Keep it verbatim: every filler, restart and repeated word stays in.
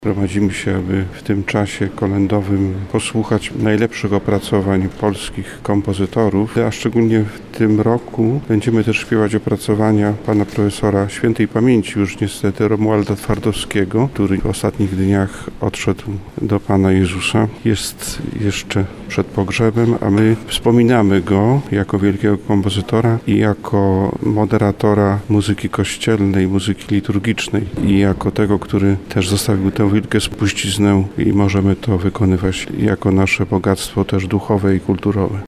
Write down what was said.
Gromadzimy się, aby w tym czasie kolędowym posłuchać najlepszych opracowań polskich kompozytorów, a szczególnie w tym roku będziemy też śpiewać opracowania pana profesora świętej pamięci już niestety Romualda Twardowskiego, który w ostatnich dniach odszedł do Pana Jezusa. Jest jeszcze przed pogrzebem, a my wspominamy go jako wielkiego kompozytora i jako moderatora muzyki kościelnej, muzyki liturgicznej i jako tego, który też zostawił tę wielką spuściznę i możemy to wykonywać jako nasze bogactwo też duchowe i kulturowe.